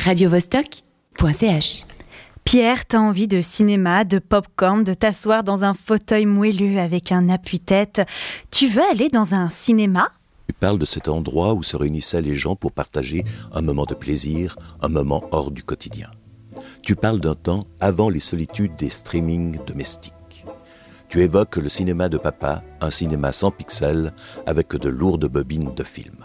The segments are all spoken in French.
radiovostok.ch. Pierre, t'as envie de cinéma, de pop-corn, de t'asseoir dans un fauteuil moelleux avec un appuie-tête. Tu veux aller dans un cinéma ? Tu parles de cet endroit où se réunissaient les gens pour partager un moment de plaisir, un moment hors du quotidien. Tu parles d'un temps avant les solitudes des streamings domestiques. Tu évoques le cinéma de papa, un cinéma sans pixels, avec de lourdes bobines de films.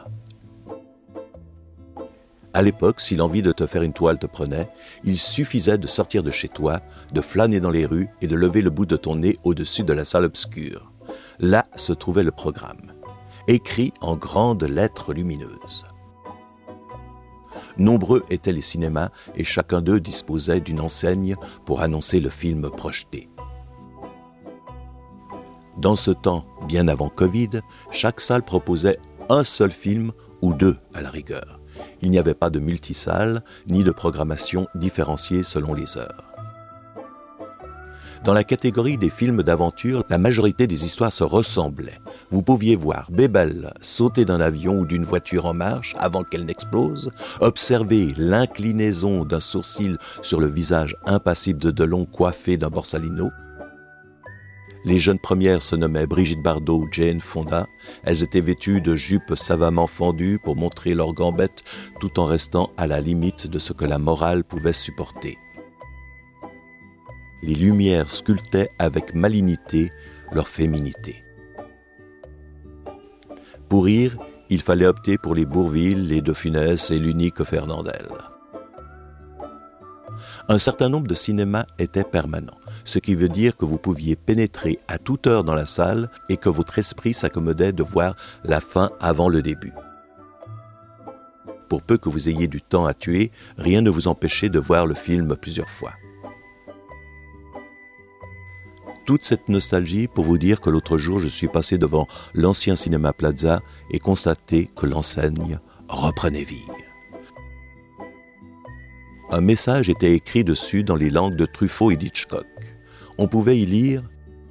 À l'époque, si l'envie de te faire une toile te prenait, il suffisait de sortir de chez toi, de flâner dans les rues et de lever le bout de ton nez au-dessus de la salle obscure. Là se trouvait le programme, écrit en grandes lettres lumineuses. Nombreux étaient les cinémas et chacun d'eux disposait d'une enseigne pour annoncer le film projeté. Dans ce temps, bien avant Covid, chaque salle proposait un seul film ou deux à la rigueur. Il n'y avait pas de multisalles ni de programmation différenciée selon les heures. Dans la catégorie des films d'aventure, la majorité des histoires se ressemblaient. Vous pouviez voir Bébel sauter d'un avion ou d'une voiture en marche avant qu'elle n'explose, observer l'inclinaison d'un sourcil sur le visage impassible de Delon coiffé d'un Borsalino. Les jeunes premières se nommaient Brigitte Bardot ou Jane Fonda. Elles étaient vêtues de jupes savamment fendues pour montrer leurs gambettes tout en restant à la limite de ce que la morale pouvait supporter. Les lumières sculptaient avec malignité leur féminité. Pour rire, il fallait opter pour les Bourvil, les De Funès et l'unique Fernandel. Un certain nombre de cinémas étaient permanents, ce qui veut dire que vous pouviez pénétrer à toute heure dans la salle et que votre esprit s'accommodait de voir la fin avant le début. Pour peu que vous ayez du temps à tuer, rien ne vous empêchait de voir le film plusieurs fois. Toute cette nostalgie pour vous dire que l'autre jour je suis passé devant l'ancien cinéma Plaza et constaté que l'enseigne reprenait vie. Un message était écrit dessus dans les langues de Truffaut et d'Hitchcock. On pouvait y lire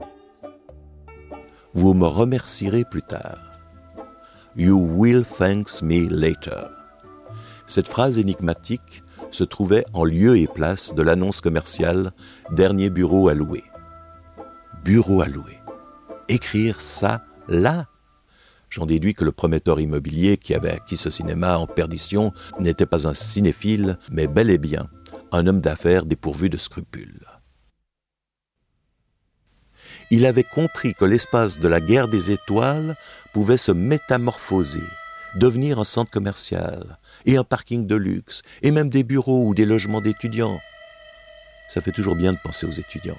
« Vous me remercierez plus tard. You will thank me later. » Cette phrase énigmatique se trouvait en lieu et place de l'annonce commerciale « Dernier bureau à louer ». Bureau à louer. Écrire ça là ? J'en déduis que le prometteur immobilier qui avait acquis ce cinéma en perdition n'était pas un cinéphile, mais bel et bien un homme d'affaires dépourvu de scrupules. Il avait compris que l'espace de la guerre des étoiles pouvait se métamorphoser, devenir un centre commercial, et un parking de luxe, et même des bureaux ou des logements d'étudiants. Ça fait toujours bien de penser aux étudiants.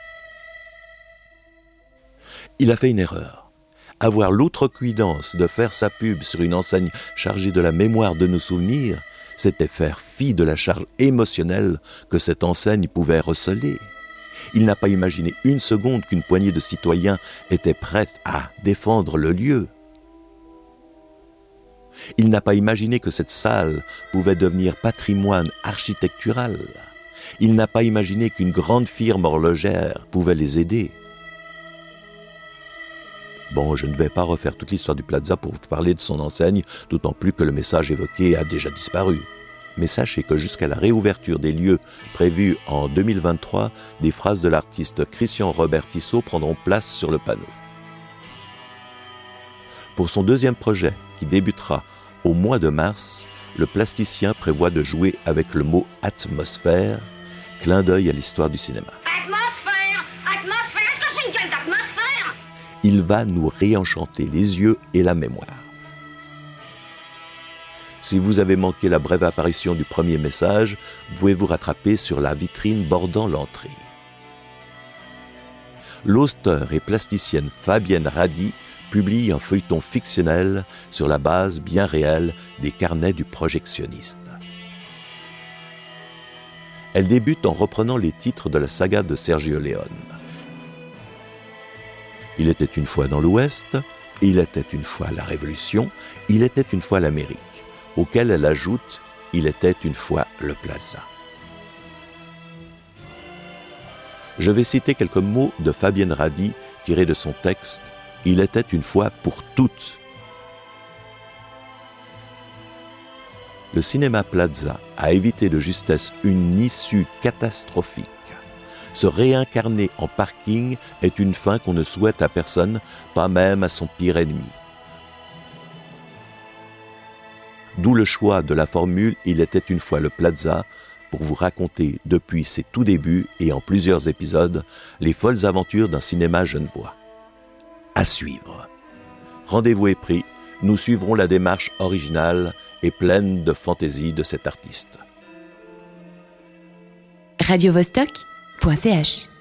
Il a fait une erreur. Avoir l'outrecuidance de faire sa pub sur une enseigne chargée de la mémoire de nos souvenirs, c'était faire fi de la charge émotionnelle que cette enseigne pouvait receler. Il n'a pas imaginé une seconde qu'une poignée de citoyens était prête à défendre le lieu. Il n'a pas imaginé que cette salle pouvait devenir patrimoine architectural. Il n'a pas imaginé qu'une grande firme horlogère pouvait les aider. Bon, je ne vais pas refaire toute l'histoire du Plaza pour vous parler de son enseigne, d'autant plus que le message évoqué a déjà disparu. Mais sachez que jusqu'à la réouverture des lieux prévus en 2023, des phrases de l'artiste Christian Robert Tissot prendront place sur le panneau. Pour son deuxième projet, qui débutera au mois de mars, le plasticien prévoit de jouer avec le mot « atmosphère », clin d'œil à l'histoire du cinéma. Il va nous réenchanter les yeux et la mémoire. Si vous avez manqué la brève apparition du premier message, vous pouvez vous rattraper sur la vitrine bordant l'entrée. L'auteure et plasticienne Fabienne Radi publie un feuilleton fictionnel sur la base bien réelle des carnets du projectionniste. Elle débute en reprenant les titres de la saga de Sergio Leone. Il était une fois dans l'Ouest, il était une fois la Révolution, il était une fois l'Amérique, auquel elle ajoute « il était une fois le Plaza ». Je vais citer quelques mots de Fabienne Radi tirés de son texte « Il était une fois pour toutes ». Le cinéma Plaza a évité de justesse une issue catastrophique. Se réincarner en parking est une fin qu'on ne souhaite à personne, pas même à son pire ennemi. D'où le choix de la formule « Il était une fois le Plaza » pour vous raconter depuis ses tout débuts et en plusieurs épisodes les folles aventures d'un cinéma genevois. À suivre. Rendez-vous est pris, nous suivrons la démarche originale et pleine de fantaisie de cet artiste. radiovostok.ch